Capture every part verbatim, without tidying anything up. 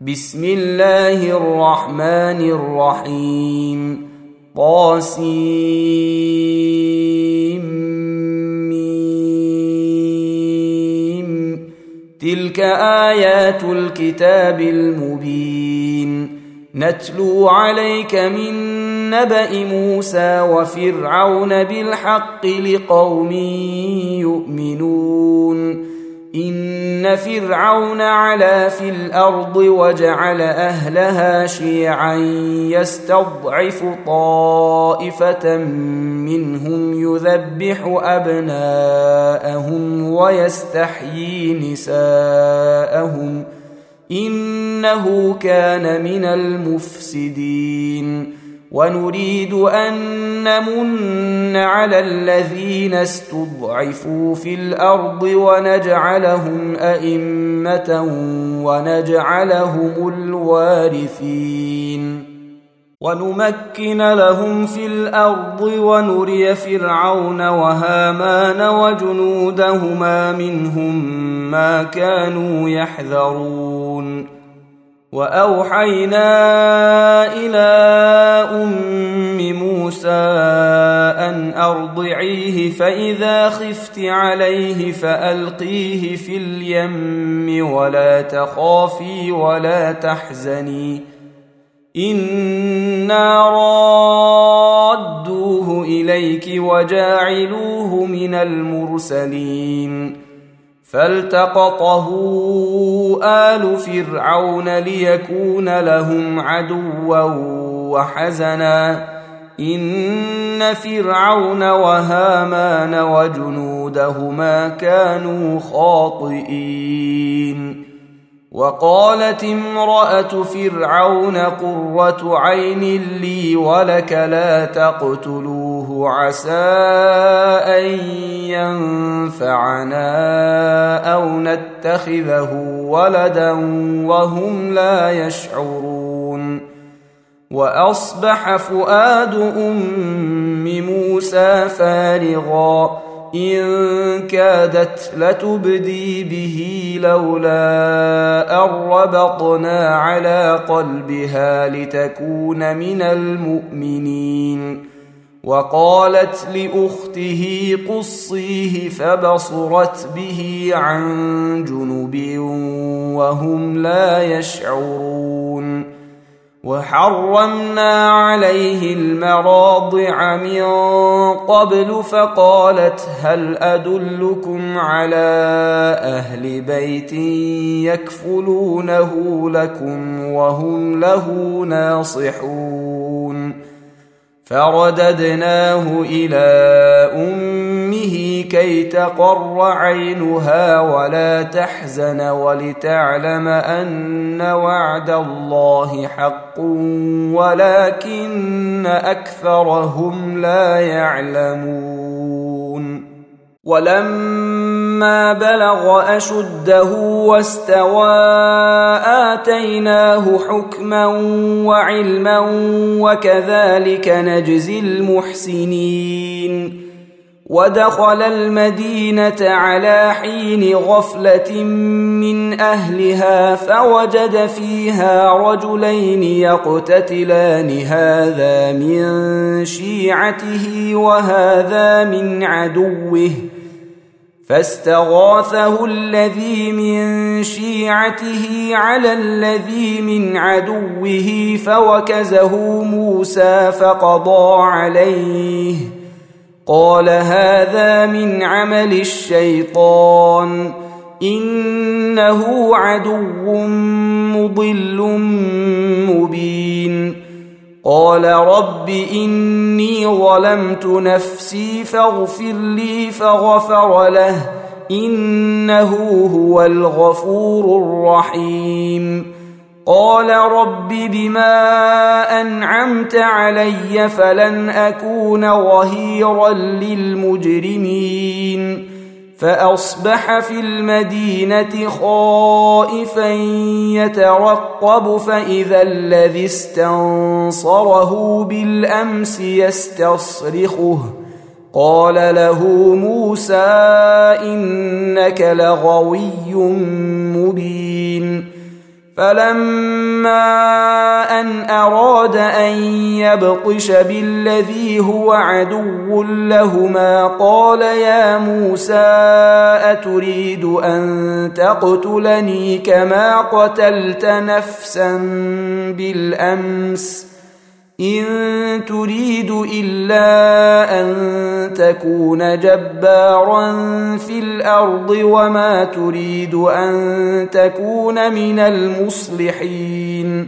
بسم الله الرحمن الرحيم طاسيم تلك آيات الكتاب المبين نتلو عليك من نبأ موسى وفرعون بالحق لقوم يؤمنون إن فرعون علا في الأرض وجعل أهلها شيعا يستضعف طائفة منهم يذبح أبناءهم ويستحيي نساءهم إنه كان من المفسدين ونريد أن نمن على الذين استضعفوا في الأرض ونجعلهم أئمة ونجعلهم الوارثين ونمكن لهم في الأرض ونري فرعون وهامان وجنودهما منهم ما كانوا يحذرون وأوحينا إلى أم موسى أن أرضعيه فإذا خفت عليه فألقيه في اليم ولا تخافي ولا تحزني إنا رادوه إليك وجاعلوه من المرسلين فالتقطه آل فرعون ليكون لهم عدوا وحزنا إن فرعون وهامان وجنودهما كانوا خاطئين وقالت امرأة فرعون قرة عين لي ولك لا تقتلوه عسى أن ينفعنا أو نتخذه ولدا وهم لا يشعرون وأصبح فؤاد أم موسى فارغا إن كادت لتبدي به لولا أن ربطنا على قلبها لتكون من المؤمنين وقالت لأخته قصيه فبصرت به عن جنب وهم لا يشعرون وحرمنا عليه المراضع من قبل فقالت هل أدلكم على أهل بيت يكفلونه لكم وهم له ناصحون فرددناه إلى أمه كي تقر عينها ولا تحزن ولتعلم أن وعد الله حق ولكن أكثرهم لا يعلمون ولما بلغ أشده واستوى آتيناه حكما وعلما وكذلك نجزي المحسنين ودخل المدينة على حين غفلة من أهلها فوجد فيها رجلين يقتتلان هذا من شيعته وهذا من عدوه فاستغاثه الذي من شيعته على الذي من عدوه فوكزه موسى فقضى عليه قال هذا من عمل الشيطان إنه عدو مضل مبين قال رب إني ظلمت نفسي فاغفر لي فغفر له إنه هو الغفور الرحيم قال رب بما أنعمت علي فلن أكون ظهيرا للمجرمين فأصبح في المدينة خائفا يترقب فإذا الذي استنصره بالأمس يستصرخه قال له موسى إنك لغوي مبين فلما أن أراد أن يبطش بالذي هو عدو لهما قال يا موسى أتريد أن تقتلني كما قتلت نفسا بالأمس إن تريد إلا أن تكون جبارا في الأرض وما تريد أن تكون من المصلحين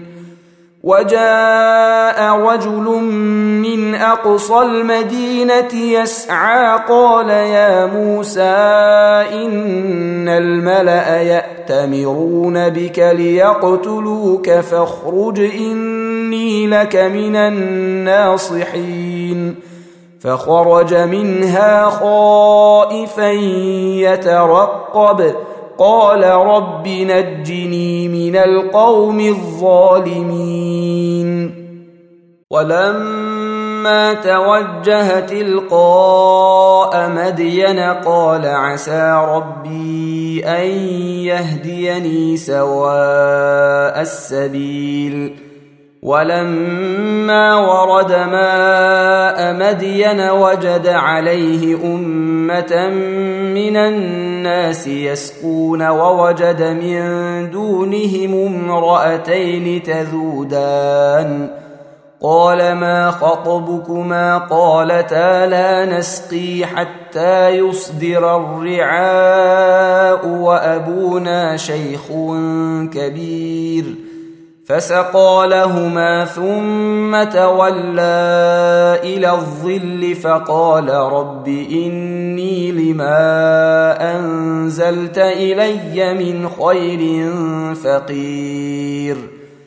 وجاء رجل من أقصى المدينة يسعى قال يا موسى إن الملأ يأتمرون بك ليقتلوك فاخرج إني لك من الناصحين فخرج منها خائفا يترقب قال رب نجني من القوم الظالمين ولما توجه تلقاء مدين قال عسى ربي أن يهديني سواء السبيل ولما ورد ماء مدين وجد عليه أمة من الناس يسقون ووجد من دونهم امرأتين تذودان قال ما خطبكما قالتا لا نسقي حتى يصدر الرعاء وأبونا شيخ كبير فسقى لهما ثم تولى إلى الظل فقال رب إني لما أنزلت إلي من خير فقير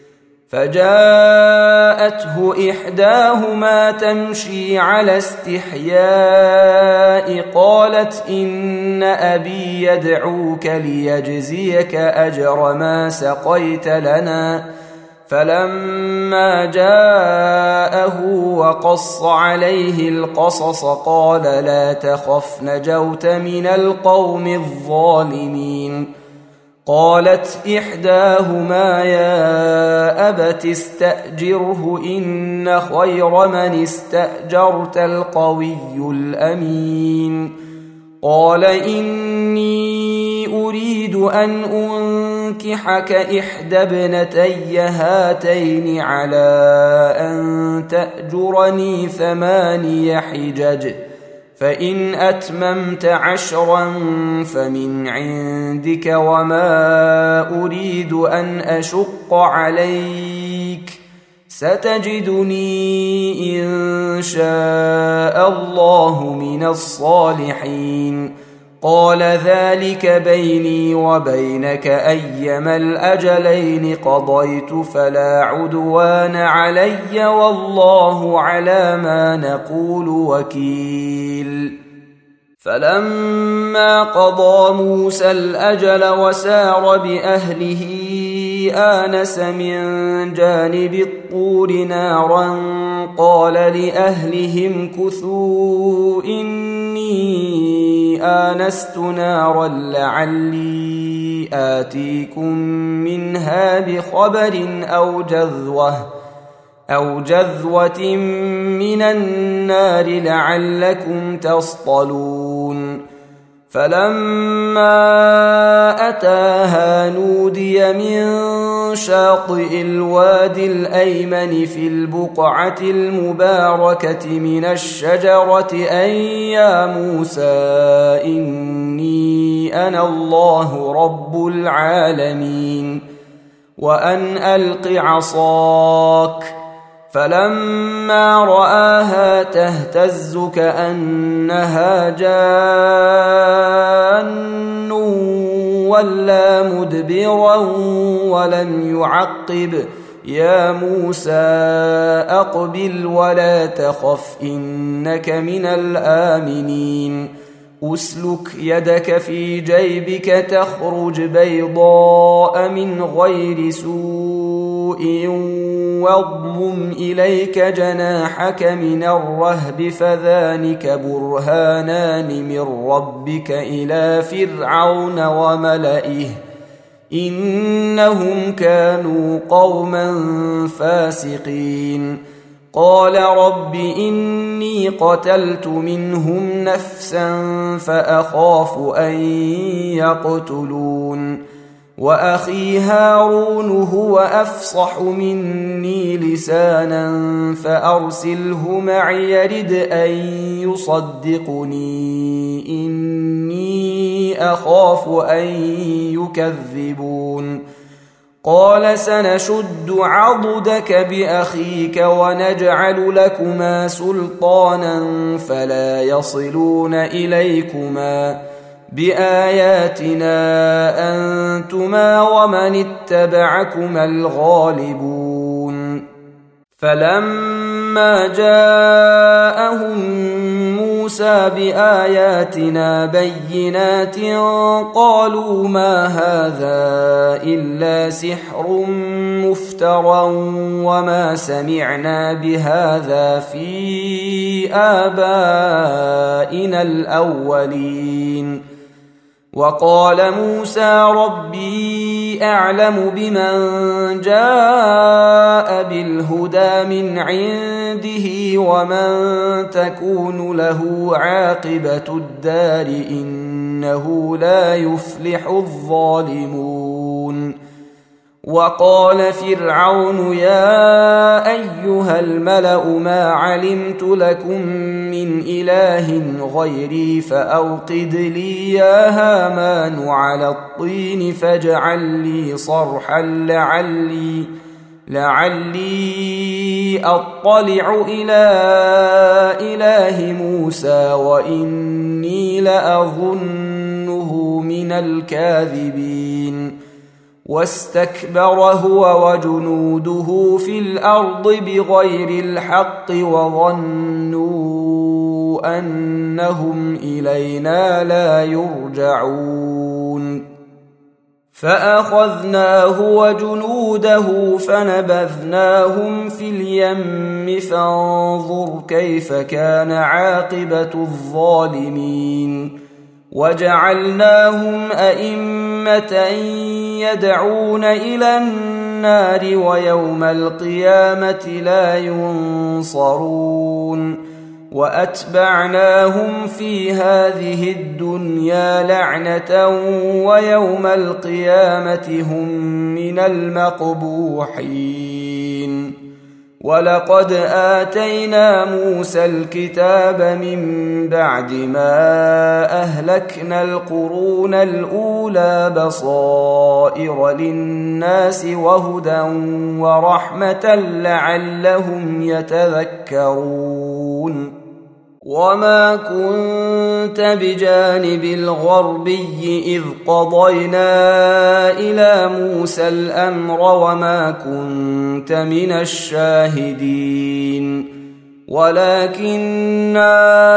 فجاءته إحداهما تمشي على استحياء قالت إن أبي يدعوك ليجزيك أجر ما سقيت لنا فلما جاءه وقص عليه القصص قال لا تخف نجوت من القوم الظالمين قالت إحداهما يا أبت استأجره إن خير من استأجرت القوي الأمين قال إني أريد أن أنكحك إحدى ابنتي هاتين على أن تأجرني ثماني حجج فإن أتممت عشرا فمن عندك وما أريد أن أشق عليك ستجدني إن شاء الله من الصالحين قال ذلك بيني وبينك أيما الأجلين قضيت فلا عدوان علي والله على ما نقول وكيل فلما قضى موسى الأجل وسار بأهله آنس من جانب الطور نارا قال لأهلهم كثوا إني آنست نارا لعلي آتيكم منها بخبر أو جذوة أو جذوة من النار لعلكم تصطلون فلما أتاها نودي من شاطئ الوادي الأيمن في البقعة المباركة من الشجرة أن يا موسى إني أنا الله رب العالمين وأن ألق عصاك فلما رآها تهتز كأنها جان ولا مدبرا ولم يعقب يا موسى أقبل ولا تخف إنك من الآمنين أسلك يدك في جيبك تخرج بيضاء من غير سوء واضمم إليك جناحك من الرهب فذلك برهانان من ربك إلى فرعون وملئه إنهم كانوا قوما فاسقين. قال رب إني قتلت منهم نفسا فأخاف أن يقتلون وأخي هارون هو أفصح مني لسانا فأرسله معي يرد أن يصدقني إني أخاف أن يكذبون. قال سنشد عضدك بأخيك ونجعل لكما سلطانا فلا يصلون إليكما بآياتنا أنتما ومن اتبعكما الغالبون. فلما جاءهم موسى بآياتنا بينات قالوا ما هذا إلا سحر مفترى وما سمعنا بهذا في آبائنا الأولين. وقال موسى ربي أعلم بمن جاء بالهدى من عنده ومن تكون له عاقبة الدار إنه لا يفلح الظالمون. وقال فرعون يا أيها الملأ ما علمت لكم من إله غيري فأوقد لي يا هامان على الطين فاجعل لي صرحا لعلي لعلي أطلع إلى إله موسى وإني لأظنه من الكاذبين. واستكبر هو وجنوده في الأرض بغير الحق وظنوا أنهم إلينا لا يرجعون. فأخذناه وجنوده فنبذناهم في اليم فانظر كيف كان عاقبة الظالمين. وجعلناهم أئمة يدعون إلى النار ويوم القيامة لا ينصرون. وأتبعناهم في هذه الدنيا لعنة ويوم القيامة هم من المقبوحين. ولقد آتينا موسى الكتاب من بعد ما أهلكنا القرون الأولى بصائر للناس وهدى ورحمة لعلهم يتذكرون. وما كنت بجانب الغربي إذ قضينا إلى موسى الأمر وما كنت من الشاهدين ولكننا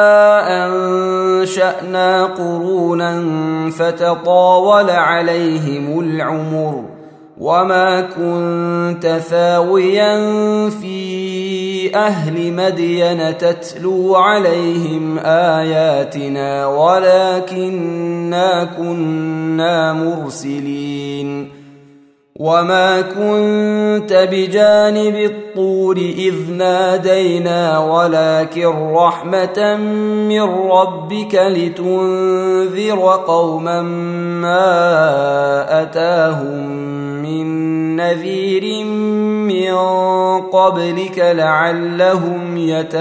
أنشأنا قرونا فتطاول عليهم العمر وما كنت ثاويا في أهل مدين تتلو عليهم آياتنا ولكننا كنا مرسلين. وما كنت بجانب الطور إذ نادينا ولكن رحمة من ربك لتنذر قوما ما أتاهم من نذير من قبلك لعلهم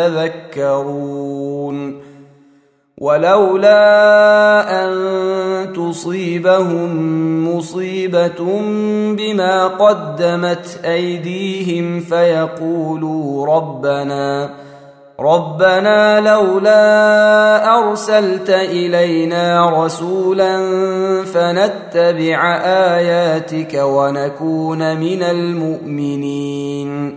يتذكرون. ولولا أن تصيبهم مصيبة بما قدمت أيديهم فيقولوا ربنا ربنا لولا أرسلت إلينا رسولا فنتبع آياتك ونكون من المؤمنين.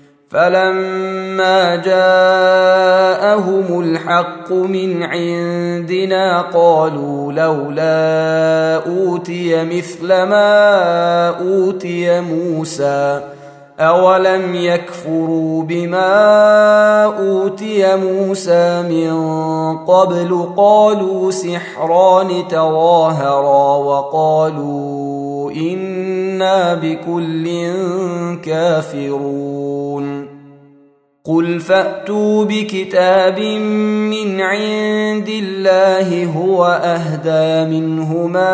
فلما جاءهم الحق من عندنا قالوا لولا أوتي مثل ما أوتي موسى أولم يكفروا بما أوتي موسى من قبل قالوا سحران تظاهرا وقالوا إنا بكل كافرون قل فأتوا بكتاب من عند الله هو أهدى منهما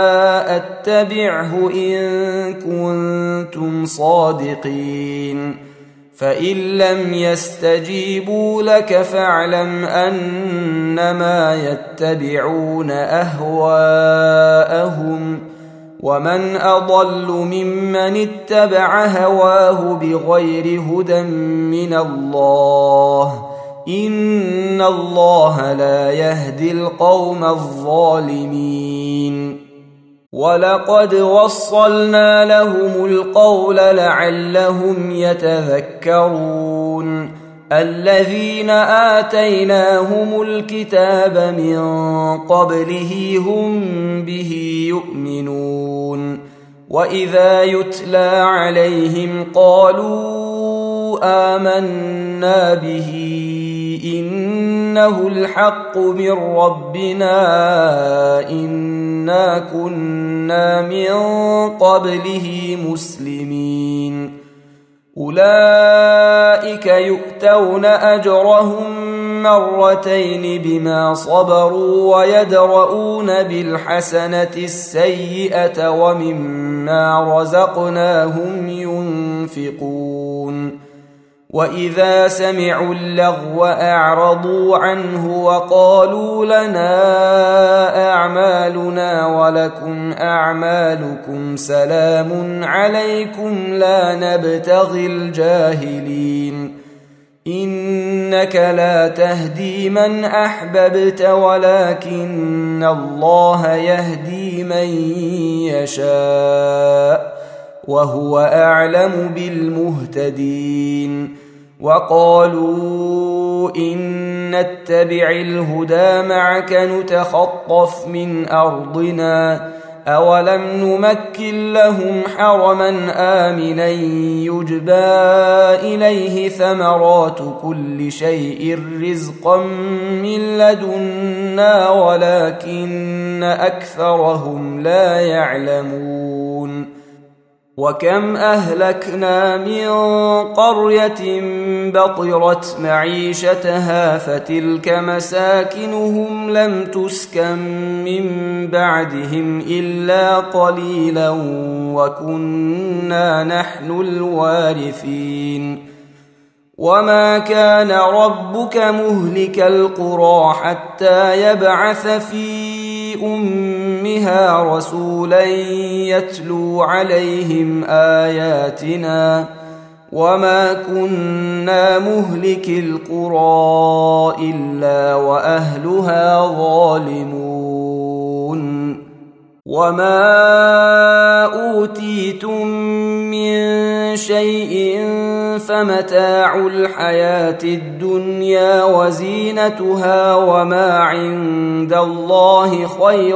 أتبعه إن كنتم صادقين فإن لم يستجيبوا لك فاعلم أنما يتبعون أهواءهم ومن أضل ممن اتبع هواه بغير هدى من الله إن الله لا يهدي القوم الظالمين ولقد وصلنا لهم القول لعلهم يتذكرون الذين آتيناهم الكتاب من قبله هم به يؤمنون وإذا يتلى عليهم قالوا آمنا به إنه الحق من ربنا إنا كنا من قبله مسلمين أولئك يؤتون أجرهم مرتين بما صبروا ويدرؤون بالحسنة السيئة ومما رزقناهم ينفقون وإذا سمعوا اللغو أعرضوا عنه وقالوا لنا أعمالنا ولكم أعمالكم سلام عليكم لا نبتغي الجاهلين إنك لا تهدي من أحببت ولكن الله يهدي من يشاء وهو أعلم بالمهتدين وقالوا إن نتبع الهدى معك نتخطف من أرضنا أولم نمكن لهم حرما آمنا يجبى إليه ثمرات كل شيء رزقا من لدنا ولكن أكثرهم لا يعلمون وكم أهلكنا من قرية بطرت معيشتها فتلك مساكنهم لم تسكن من بعدهم إلا قليلا وكنا نحن الوارثين وما كان ربك مهلك القرى حتى يبعث في أمها رسولا يتلو عليهم آياتنا وما كنا مهلك القرى إلا وأهلها ظالمون وما أوتيتم من شيء فمتاع الحياة الدنيا وزينتها وما عند الله خير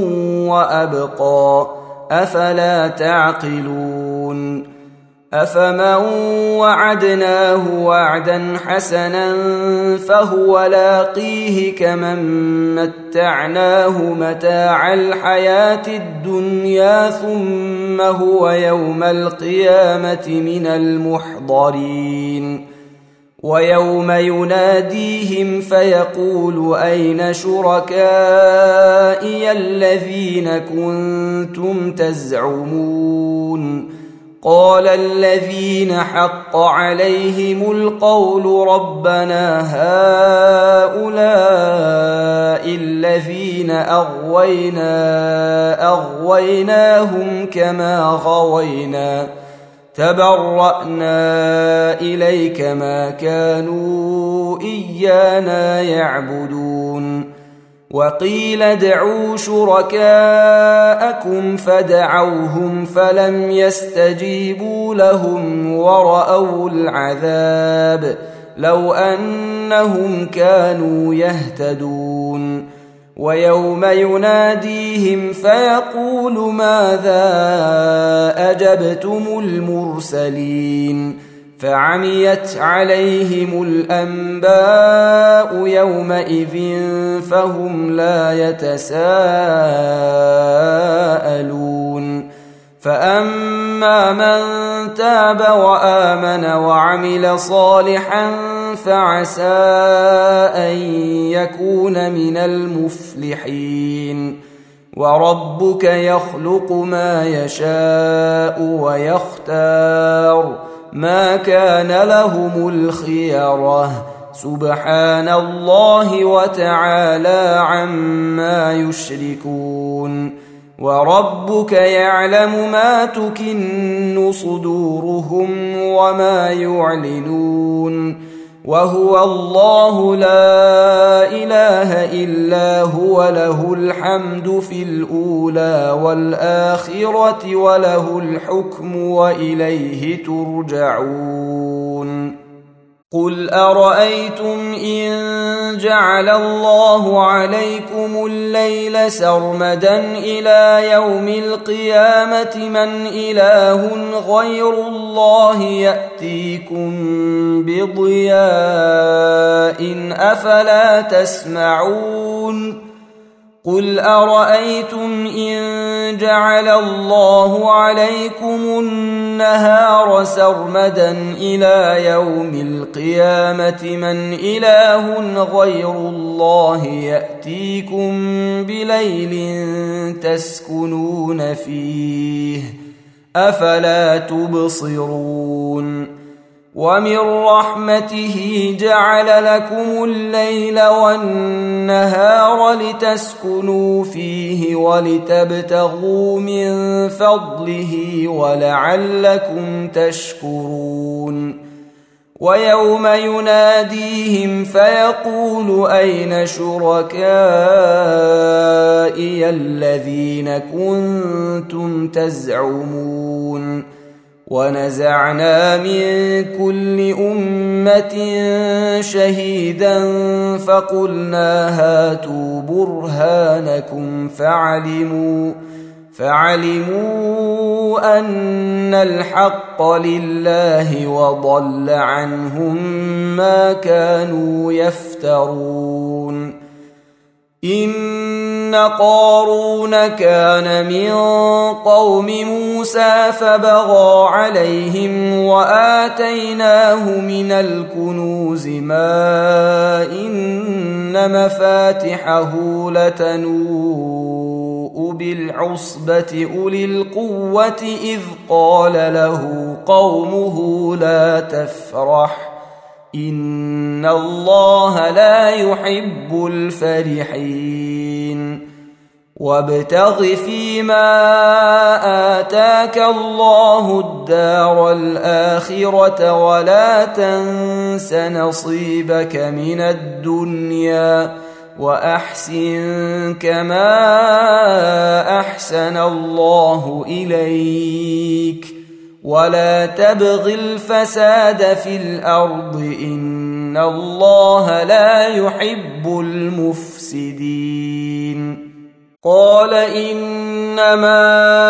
وأبقى أفلا تعقلون أفمن وعدناه وعدا حسنا فهو لاقيه كمن متعناه متاع الحياة الدنيا ثم هو يوم القيامة من المحضرين ويوم يناديهم فيقول أين شركائي الذين كنتم تزعمون قال الذين حق عليهم القول ربنا هؤلاء الذين أغوينا أغويناهم كما غوينا تبرأنا إليك ما كانوا إيانا يعبدون وقيل ادعوا شركاءكم فدعوهم فلم يستجيبوا لهم ورأوا العذاب لو أنهم كانوا يهتدون ويوم يناديهم فيقول ماذا أجبتم المرسلين فعميت عليهم الأنباء يومئذ فهم لا يتساءلون فأما من تاب وآمن وعمل صالحا فعسى أن يكون من المفلحين. وربك يخلق ما يشاء ويختار ما كان لهم الخيرة سبحان الله وتعالى عما يشركون. وربك يعلم ما تكن صدورهم وما يعلنون وهو الله لا إله إلا هو له الحمد في الأولى والآخرة وله الحكم وإليه ترجعون. قل أرأيتم إن جعل الله عليكم الليل سرمدا إلى يوم القيامة من إله غير الله يأتيكم بضياء أفلا تسمعون. قل أرأيتم إن جعل الله عليكم النهار سرمدا إلى يوم القيامة من إله غير الله يأتيكم بليل تسكنون فيه أفلا تبصرون. ومن رحمته جعل لكم الليل والنهار لتسكنوا فيه ولتبتغوا من فضله ولعلكم تشكرون. ويوم يناديهم فيقول أين شركائي الذين كنتم تزعمون. ونزعنا من كل أمة شهيدا فقلنا هاتوا برهانكم فعلموا فعلموا أن الحق لله وضل عنهم ما كانوا يفترون. إن قارون كان من قوم موسى فبغى عليهم وآتيناه من الكنوز ما إن مفاتحه لتنوء بالعصبة أولي القوة إذ قال له قومه لا تفرح إن الله لا يحب الفرحين. وابتغ فيما آتاك الله الدار الآخرة ولا تنس نصيبك من الدنيا وأحسن كما أحسن الله إليك ولا تبغ الفساد في الأرض إن الله لا يحب المفسدين. قال إنما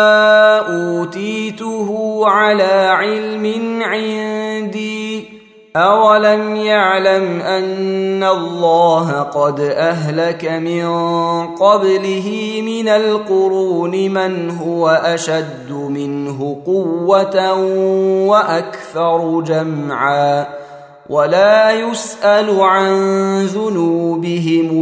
أوتيته على علم عندي أولم يعلم أن الله قد أهلك من قبله من القرون من هو أشد منه قوة وأكثر جمعا ولا يسأل عن ذنوبهم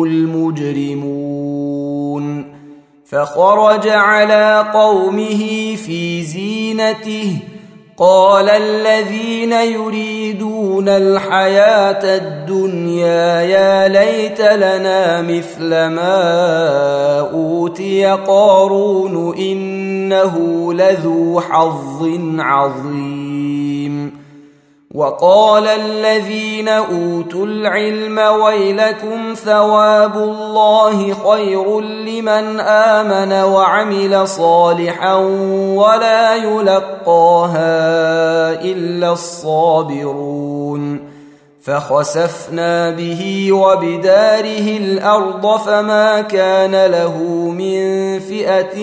المجرمون. فخرج على قومه في زينته قال الذين يريدون الحياة الدنيا يا ليت لنا مثل ما أوتي قارون إنه لذو حظ عظيم. وقال الذين أوتوا العلم ويلكم ثواب الله خير لمن آمن وعمل صالحا ولا يلقاها إلا الصابرون. فخسفنا به وبداره الأرض فما كان له من فئة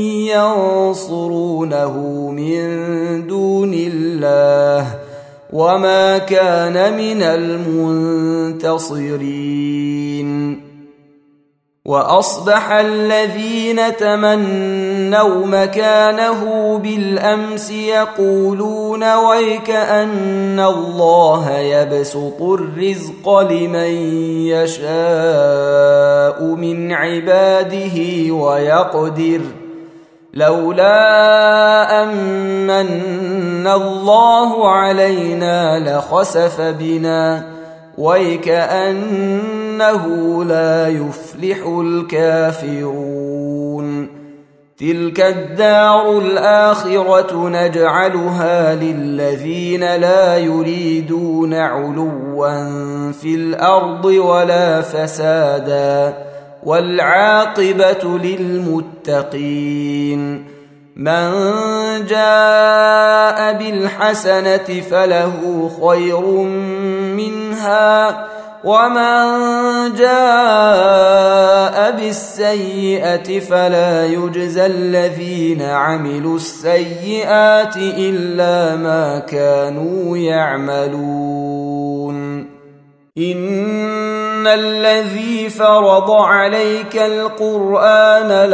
ينصرونه من دون الله وما كان من المنتصرين. وأصبح الذين تمنوا مكانه بالأمس يقولون ويك أن الله يبسط الرزق لمن يشاء من عباده ويقدر لولا أمن الله علينا لخسف بنا ويكأنه لا يفلح الكافرون تلك الدار الآخرة نجعلها للذين لا يريدون علوا في الأرض ولا فسادا والعاقبة للمتقين من جاء بالحسنة فله خير منها ومن جاء بالسيئة فلا يجزى الذين عملوا السيئات إلا ما كانوا يعملون إن الذي فرض عليك القرآن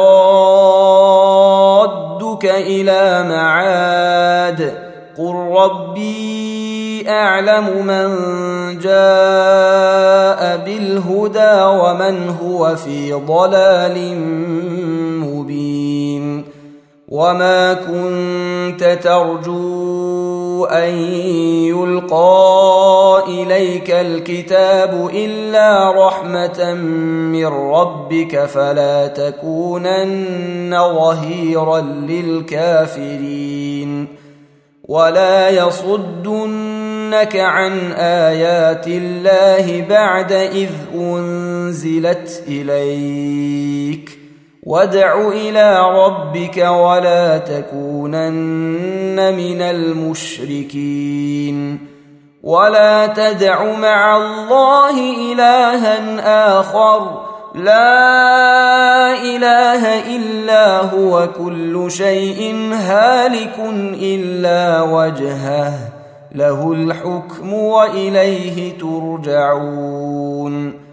لرادك إلى معاد قل ربي أعلم من جاء بالهدى ومن هو في ضلال مبين وما كنت ترجو أن يلقى إليك الكتاب إلا رحمة من ربك فلا تكونن ظهيرا للكافرين ولا يصدنك عن آيات الله بعد إذ أنزلت إليك وادع إلى ربك ولا تكونن من المشركين ولا تدع مع الله إلها آخر لا إله إلا هو كل شيء هالك إلا وجهه له الحكم وإليه ترجعون